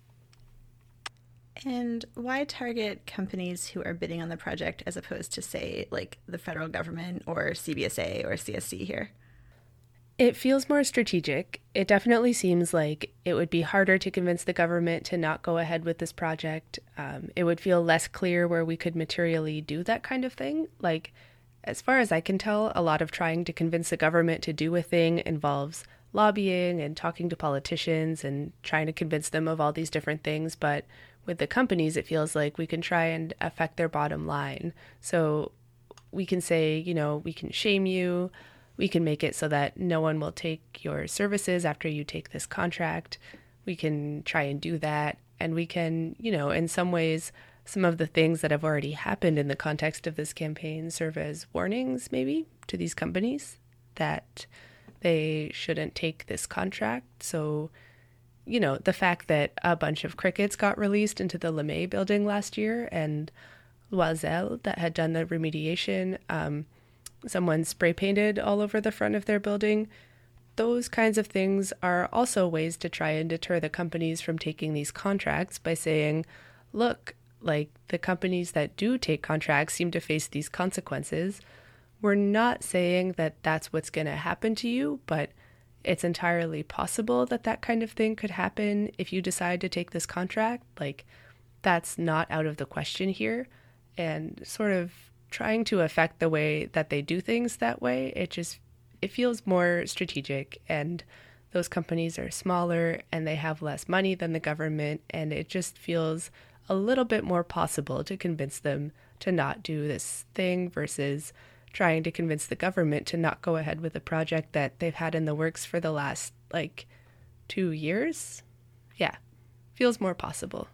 And why target companies who are bidding on the project as opposed to, say, like the federal government or C B S A or C S C here? It feels more strategic. It definitely seems like it would be harder to convince the government to not go ahead with this project. Um, it would feel less clear where we could materially do that kind of thing. Like, as far as I can tell, a lot of trying to convince the government to do a thing involves lobbying and talking to politicians and trying to convince them of all these different things. But with the companies, it feels like we can try and affect their bottom line. So we can say, you know, we can shame you. We can make it so that no one will take your services after you take this contract. We can try and do that. And we can, you know, in some ways, some of the things that have already happened in the context of this campaign serve as warnings, maybe, to these companies that they shouldn't take this contract. So, you know, the fact that a bunch of crickets got released into the LeMay building last year, and Loisel that had done the remediation, um, someone spray painted all over the front of their building. Those kinds of things are also ways to try and deter the companies from taking these contracts by saying, look, like the companies that do take contracts seem to face these consequences. We're not saying that that's what's going to happen to you, but it's entirely possible that that kind of thing could happen if you decide to take this contract. Like, that's not out of the question here. and sort of trying to affect the way that they do things that way. It just, it feels more strategic, and those companies are smaller and they have less money than the government, and it just feels a little bit more possible to convince them to not do this thing versus trying to convince the government to not go ahead with a project that they've had in the works for the last like two years. Yeah, feels more possible.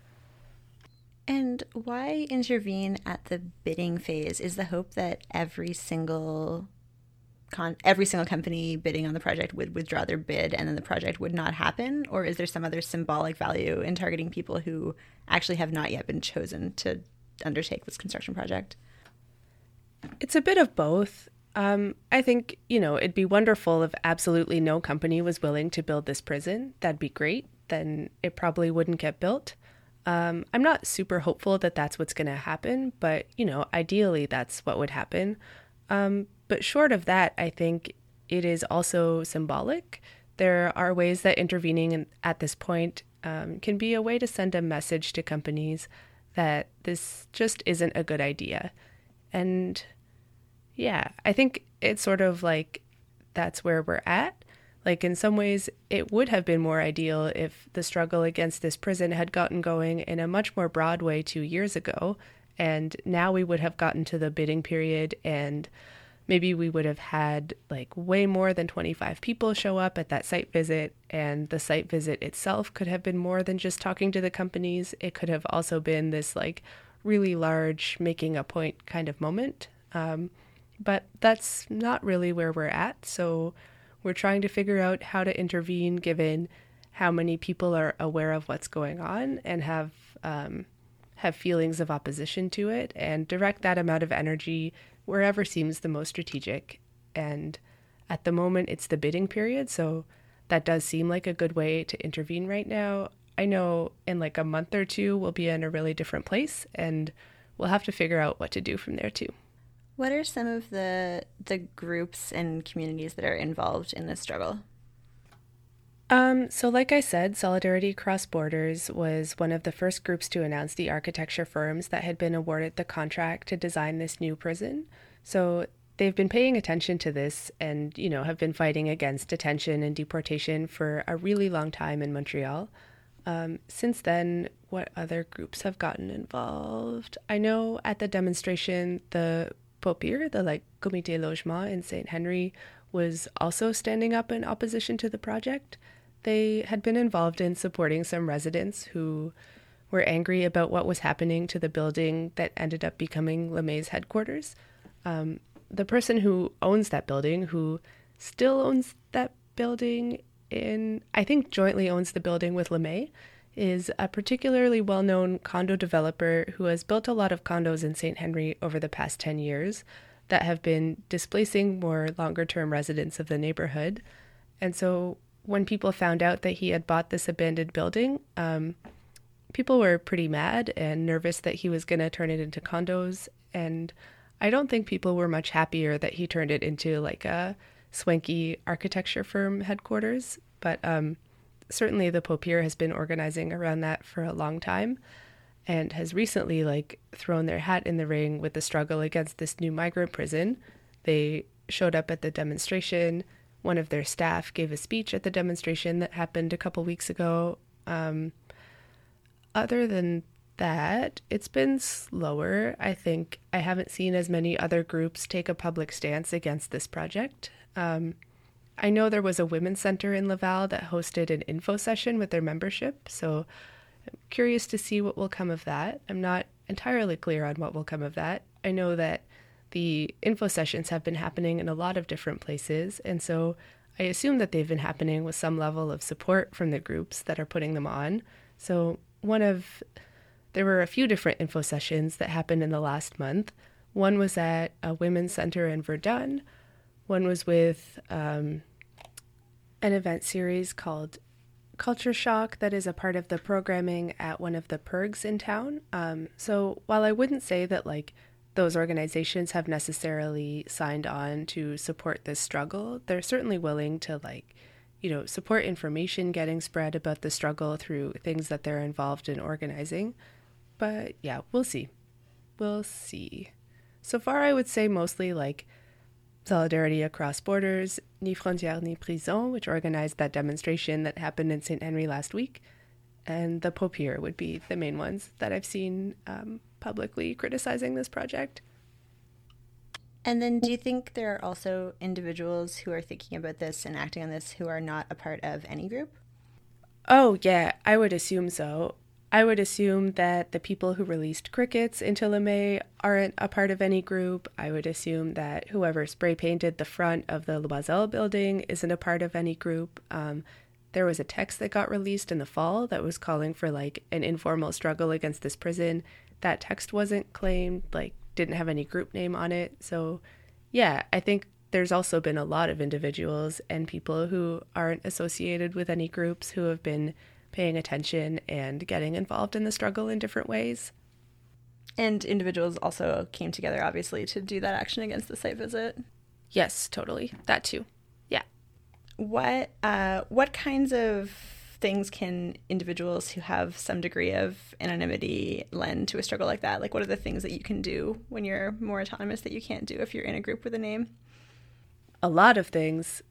And why intervene at the bidding phase? Is the hope that every single con- every single company bidding on the project would withdraw their bid and then the project would not happen? Or is there some other symbolic value in targeting people who actually have not yet been chosen to undertake this construction project? It's a bit of both. Um, I think, you know, it'd be wonderful if absolutely no company was willing to build this prison. That'd be great. Then it probably wouldn't get built. Um, I'm not super hopeful that that's what's going to happen, but, you know, ideally that's what would happen. Um, but short of that, I think it is also symbolic. There are ways that intervening in, at this point um, can be a way to send a message to companies that this just isn't a good idea. And yeah, I think it's sort of like that's where we're at. Like in some ways, it would have been more ideal if the struggle against this prison had gotten going in a much more broad way two years ago. And now we would have gotten to the bidding period, and maybe we would have had like way more than twenty-five people show up at that site visit. And the site visit itself could have been more than just talking to the companies. It could have also been this like really large making a point kind of moment. Um, but that's not really where we're at. So we're trying to figure out how to intervene given how many people are aware of what's going on and have um, have feelings of opposition to it, and direct that amount of energy wherever seems the most strategic. And at the moment, it's the bidding period, so that does seem like a good way to intervene right now. I know in like a month or two, we'll be in a really different place, and we'll have to figure out what to do from there too. What are some of the the groups and communities that are involved in this struggle? Um, so like I said, Solidarity Cross Borders was one of the first groups to announce the architecture firms that had been awarded the contract to design this new prison. So they've been paying attention to this and, you know, have been fighting against detention and deportation for a really long time in Montreal. Um, since then, what other groups have gotten involved? I know at the demonstration, the Popir, the like Comité Logement in Saint Henry, was also standing up in opposition to the project. They had been involved in supporting some residents who were angry about what was happening to the building that ended up becoming LeMay's headquarters. Um, the person who owns that building, who still owns that building in, I think jointly owns the building with LeMay, is a particularly well-known condo developer who has built a lot of condos in Saint Henry over the past ten years that have been displacing more longer-term residents of the neighborhood. And so when people found out that he had bought this abandoned building, um, people were pretty mad and nervous that he was going to turn it into condos. And I don't think people were much happier that he turned it into like a swanky architecture firm headquarters. But um, certainly the Popir has been organizing around that for a long time and has recently like thrown their hat in the ring with the struggle against this new migrant prison. They showed up at the demonstration. One of their staff gave a speech at the demonstration that happened a couple weeks ago. Um, other than that, it's been slower. I think I haven't seen as many other groups take a public stance against this project. Um, I know there was a women's center in Laval that hosted an info session with their membership, so I'm curious to see what will come of that. I'm not entirely clear on what will come of that. I know that the info sessions have been happening in a lot of different places, and so I assume that they've been happening with some level of support from the groups that are putting them on. So one of, there were a few different info sessions that happened in the last month. One was at a women's center in Verdun. One was with um, an event series called Culture Shock that is a part of the programming at one of the P E R Gs in town. Um, so while I wouldn't say that like those organizations have necessarily signed on to support this struggle, they're certainly willing to like, you know, support information getting spread about the struggle through things that they're involved in organizing. But yeah, we'll see. we'll see. So far, I would say mostly like Solidarity Across Borders, Ni Frontières Ni Prison, which organized that demonstration that happened in Saint Henry last week, and the Paupières would be the main ones that I've seen um, publicly criticizing this project. And then do you think there are also individuals who are thinking about this and acting on this who are not a part of any group? Oh, yeah, I would assume so. I would assume that the people who released crickets into Lemay aren't a part of any group. I would assume that whoever spray painted the front of the Loisel building isn't a part of any group. Um, there was a text that got released in the fall that was calling for like an informal struggle against this prison. That text wasn't claimed, like didn't have any group name on it. So yeah, I think there's also been a lot of individuals and people who aren't associated with any groups who have been paying attention and getting involved in the struggle in different ways. And individuals also came together, obviously, to do that action against the site visit. Yes, totally. That too. Yeah. What uh, what kinds of things can individuals who have some degree of anonymity lend to a struggle like that? Like, what are the things that you can do when you're more autonomous that you can't do if you're in a group with a name? A lot of things.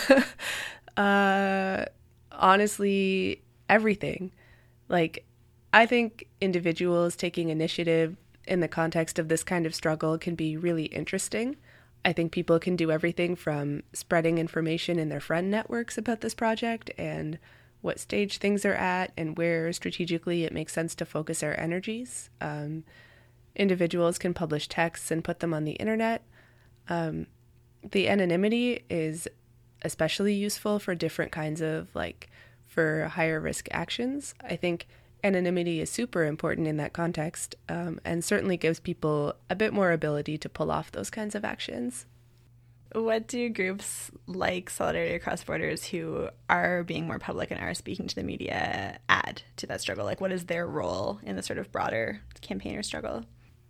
uh, honestly, everything. Like, I think individuals taking initiative in the context of this kind of struggle can be really interesting. I think people can do everything from spreading information in their friend networks about this project and what stage things are at and where strategically it makes sense to focus our energies. Um, individuals can publish texts and put them on the internet. Um, the anonymity is especially useful for different kinds of, like, for higher risk actions. I think anonymity is super important in that context, um, and certainly gives people a bit more ability to pull off those kinds of actions. What do groups like Solidarity Across Borders who are being more public and are speaking to the media add to that struggle? Like, what is their role in the sort of broader campaigner struggle?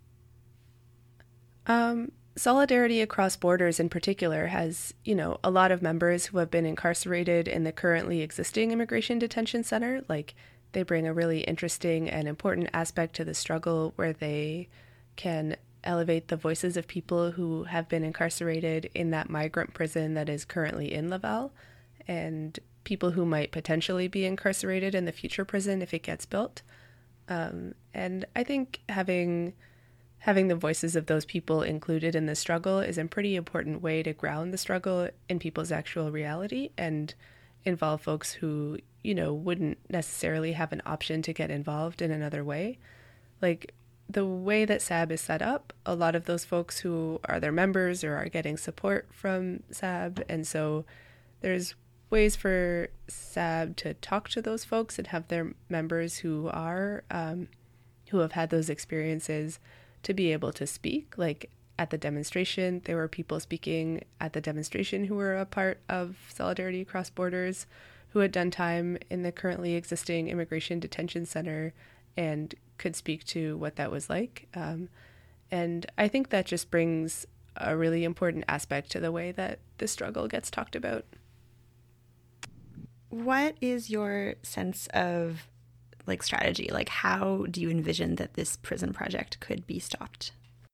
Um, Solidarity Across Borders in particular has, you know, a lot of members who have been incarcerated in the currently existing immigration detention center. Like, they bring a really interesting and important aspect to the struggle where they can elevate the voices of people who have been incarcerated in that migrant prison that is currently in Laval, and people who might potentially be incarcerated in the future prison if it gets built. Um, and I think having having the voices of those people included in the struggle is a pretty important way to ground the struggle in people's actual reality and involve folks who, you know, wouldn't necessarily have an option to get involved in another way. Like, the way that S A B is set up, a lot of those folks who are their members or are getting support from S A B, and so there's ways for S A B to talk to those folks and have their members who are um, who have had those experiences to be able to speak. Like, at the demonstration, there were people speaking at the demonstration who were a part of Solidarity Across Borders, who had done time in the currently existing immigration detention center and could speak to what that was like. Um, and I think that just brings a really important aspect to the way that the struggle gets talked about. What is your sense of, like, strategy? Like, how do you envision that this prison project could be stopped?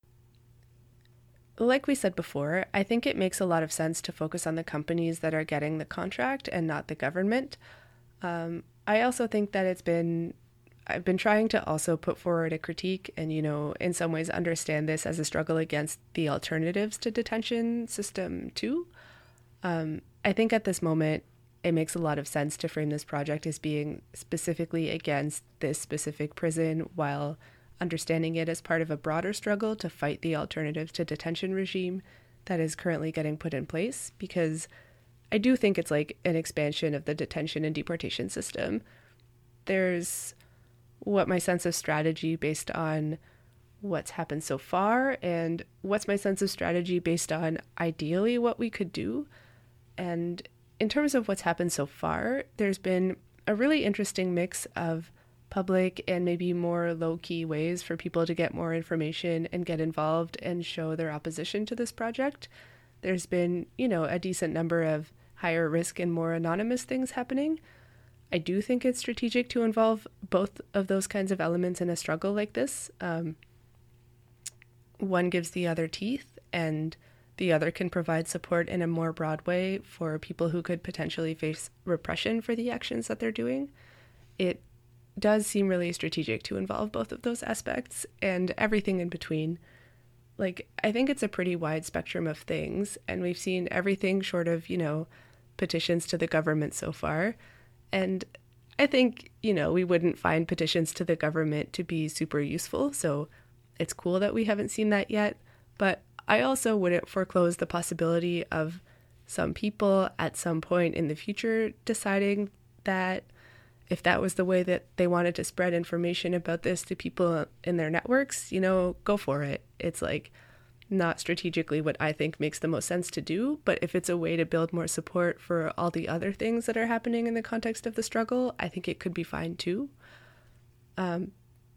Like we said before, I think it makes a lot of sense to focus on the companies that are getting the contract and not the government. Um, I also think that it's been I've been trying to also put forward a critique and, you know, in some ways understand this as a struggle against the alternatives to detention system too. Um, I think at this moment, it makes a lot of sense to frame this project as being specifically against this specific prison while understanding it as part of a broader struggle to fight the alternatives to detention regime that is currently getting put in place, because I do think it's like an expansion of the detention and deportation system. There's what my sense of strategy based on what's happened so far, and what's my sense of strategy based on ideally what we could do. And in terms of what's happened so far, there's been a really interesting mix of public and maybe more low-key ways for people to get more information and get involved and show their opposition to this project. There's been, you know, a decent number of higher risk and more anonymous things happening. I do think it's strategic to involve both of those kinds of elements in a struggle like this. Um, one gives the other teeth, and the other can provide support in a more broad way for people who could potentially face repression for the actions that they're doing. It does seem really strategic to involve both of those aspects and everything in between. Like, I think it's a pretty wide spectrum of things, and we've seen everything short of, you know, petitions to the government so far. And I think, you know, we wouldn't find petitions to the government to be super useful, so it's cool that we haven't seen that yet. But I also wouldn't foreclose the possibility of some people at some point in the future deciding that if that was the way that they wanted to spread information about this to people in their networks, you know, go for it. It's like not strategically what I think makes the most sense to do, but if it's a way to build more support for all the other things that are happening in the context of the struggle, I think it could be fine too. Um,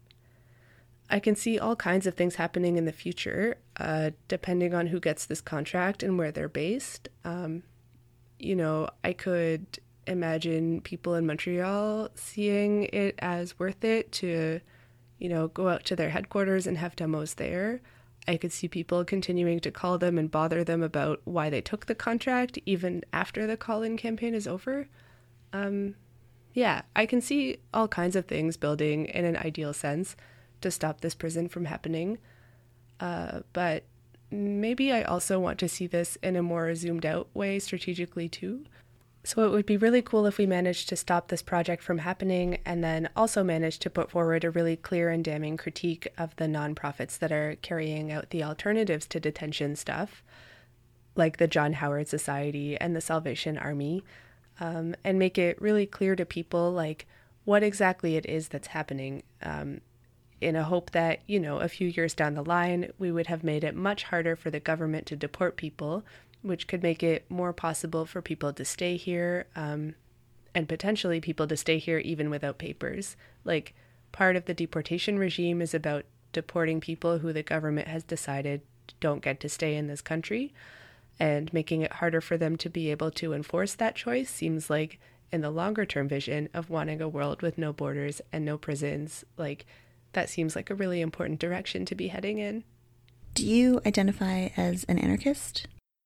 I can see all kinds of things happening in the future, uh, depending on who gets this contract and where they're based. Um, you know, I could imagine people in Montreal seeing it as worth it to, you know, go out to their headquarters and have demos there. I could see people continuing to call them and bother them about why they took the contract even after the call-in campaign is over. Um, yeah, I can see all kinds of things building in an ideal sense to stop this prison from happening. Uh, but maybe I also want to see this in a more zoomed out way strategically too. So it would be really cool if we managed to stop this project from happening and then also managed to put forward a really clear and damning critique of the nonprofits that are carrying out the alternatives to detention stuff, like the John Howard Society and the Salvation Army, um, and make it really clear to people like what exactly it is that's happening, um, in a hope that, you know, a few years down the line, we would have made it much harder for the government to deport people, which could make it more possible for people to stay here, um, and potentially people to stay here even without papers. Like, part of the deportation regime is about deporting people who the government has decided don't get to stay in this country, and making it harder for them to be able to enforce that choice seems like, in the longer term vision of wanting a world with no borders and no prisons, like, that seems like a really important direction to be heading in. Do you identify as an anarchist?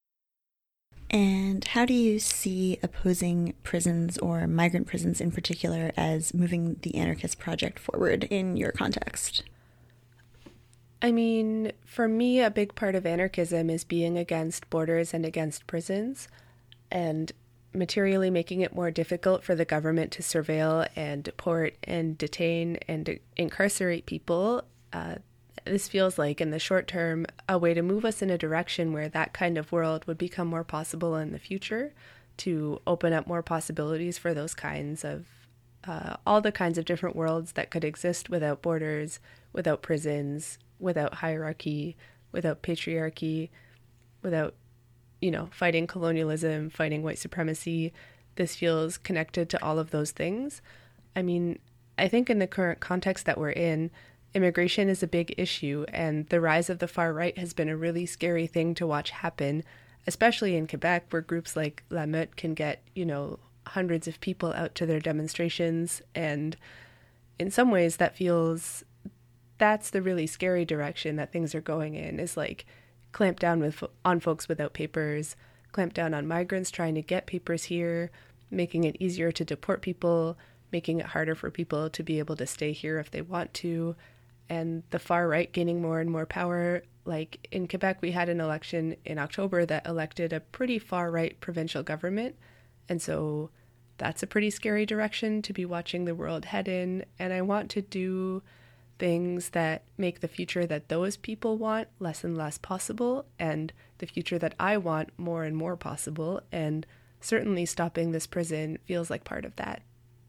And how do you see opposing prisons or migrant prisons in particular as moving the anarchist project forward in your context? I mean, for me, a big part of anarchism is being against borders and against prisons, and materially making it more difficult for the government to surveil and deport and detain and incarcerate people. Uh, This feels like, in the short term, a way to move us in a direction where that kind of world would become more possible in the future, to open up more possibilities for those kinds of, uh, all the kinds of different worlds that could exist without borders, without prisons, without hierarchy, without patriarchy, without, you know, fighting colonialism, fighting white supremacy. This feels connected to all of those things. I mean, I think in the current context that we're in, immigration is a big issue, and the rise of the far right has been a really scary thing to watch happen, especially in Quebec, where groups like La Meute can get, you know, hundreds of people out to their demonstrations. And in some ways that feels, that's the really scary direction that things are going in, is like clamp down with on folks without papers, clamp down on migrants trying to get papers here, making it easier to deport people, making it harder for people to be able to stay here if they want to. And the far right gaining more and more power. Like in Quebec, we had an election in October that elected a pretty far right provincial government. And so that's a pretty scary direction to be watching the world head in. And I want to do things that make the future that those people want less and less possible, and the future that I want more and more possible. And certainly stopping this prison feels like part of that.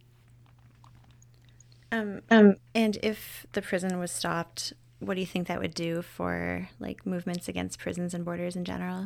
Um, um, and if the prison was stopped, what do you think that would do for like movements against prisons and borders in general?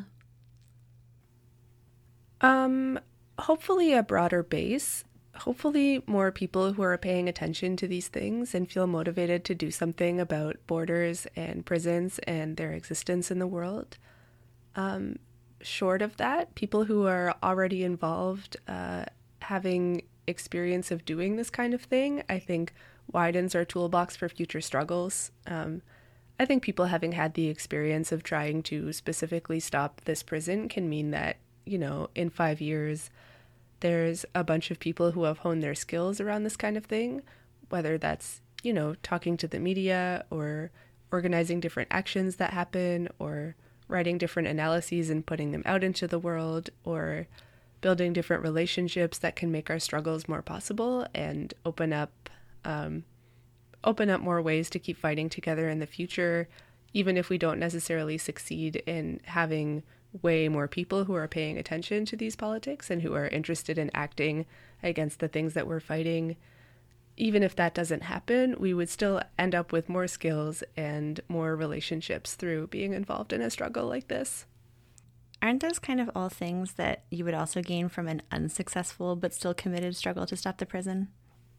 Um, hopefully a broader base. Hopefully more people who are paying attention to these things and feel motivated to do something about borders and prisons and their existence in the world. Um, short of that, people who are already involved, uh, having experience of doing this kind of thing, I think widens our toolbox for future struggles. Um, I think people having had the experience of trying to specifically stop this prison can mean that, you know, in five years, there's a bunch of people who have honed their skills around this kind of thing, whether that's, you know, talking to the media or organizing different actions that happen or writing different analyses and putting them out into the world or building different relationships that can make our struggles more possible and open up um, open up more ways to keep fighting together in the future, even if we don't necessarily succeed in having way more people who are paying attention to these politics and who are interested in acting against the things that we're fighting. Even if that doesn't happen, we would still end up with more skills and more relationships through being involved in a struggle like this. Aren't those kind of all things that you would also gain from an unsuccessful but still committed struggle to stop the prison?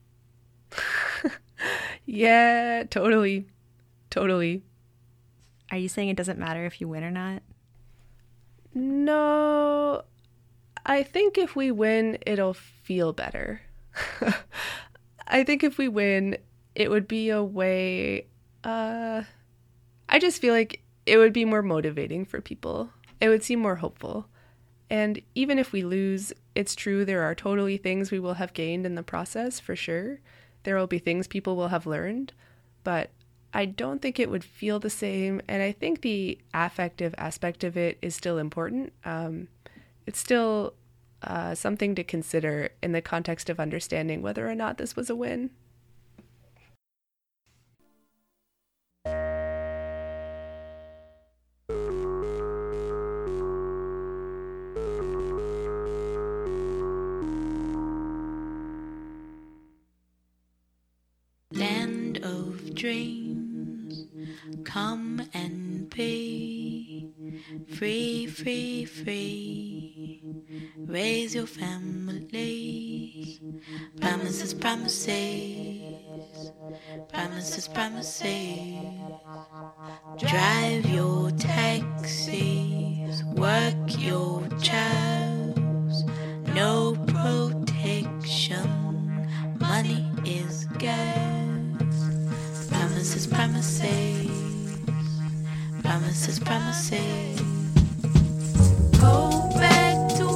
Yeah, totally. Totally. Are you saying it doesn't matter if you win or not? No, I think if we win, it'll feel better. I think if we win, it would be a way, uh, I just feel like it would be more motivating for people. It would seem more hopeful. And even if we lose, it's true, there are totally things we will have gained in the process, for sure. There will be things people will have learned, but I don't think it would feel the same. And I think the affective aspect of it is still important. Um, it's still uh, something to consider in the context of understanding whether or not this was a win. Land of dreams, come and be free, free, free. Raise your families. Promises, promises, promises, promises. Drive your taxis, work your jobs. No protection, money is gas. Promises, promises, promises, promises. Go back to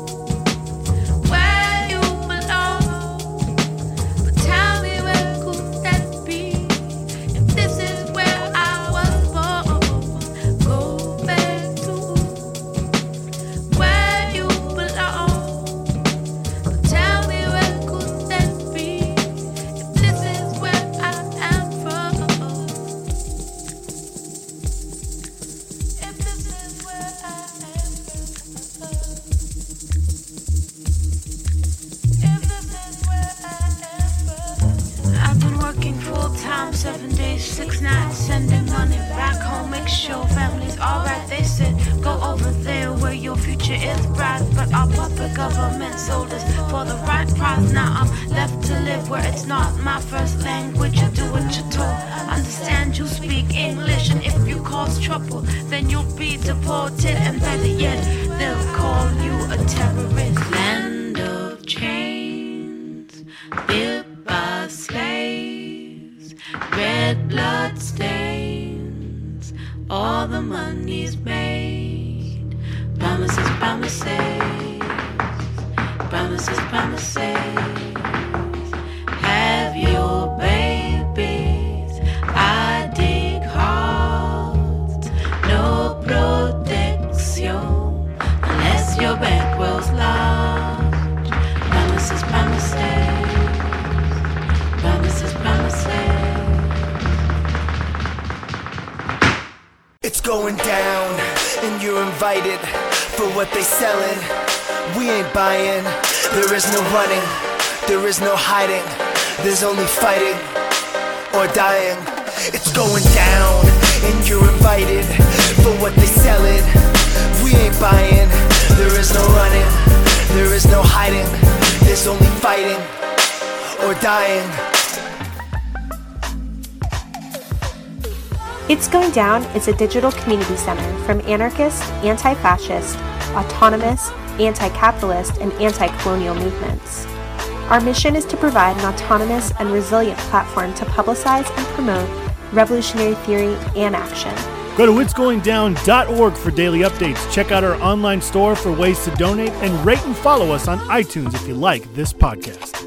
where you belong. But tell me, where could that be? If this is where I was born. Go back to where you belong. But tell me, where could that be? If this is where I am from. If this is where I am from. If this is where I am from. I've been working full time, seven days, six nights, sending money back home, make sure family's alright. They said, go over there where your future is bright. But our puppet government sold us for the right price. Now I'm left to live where it's not my first language. You do what you're told. Understand you speak English, and if you cause trouble, then you'll be deported. And better yet, they'll call you a terrorist. Land of chains, built by slaves, red blood stains, all the money's made. Promises, promises, promises, promises. Have your babies, I dig hard. No protection unless your bankrolls large. Promises, promises, promises, promises. It's going down, and you're invited for what they selling. We ain't buying, there is no running, there is no hiding, there's only fighting or dying. It's going down, and you're invited for what they selling. We ain't buying, there is no running, there is no hiding, there's only fighting or dying. It's Going Down is a digital community center from anarchist, anti-fascist, autonomous, anti-capitalist, and anti-colonial movements. Our mission is to provide an autonomous and resilient platform to publicize and promote revolutionary theory, and action. Go to its going down dot org for daily updates. Check out our online store for ways to donate, and rate and follow us on iTunes if you like this podcast.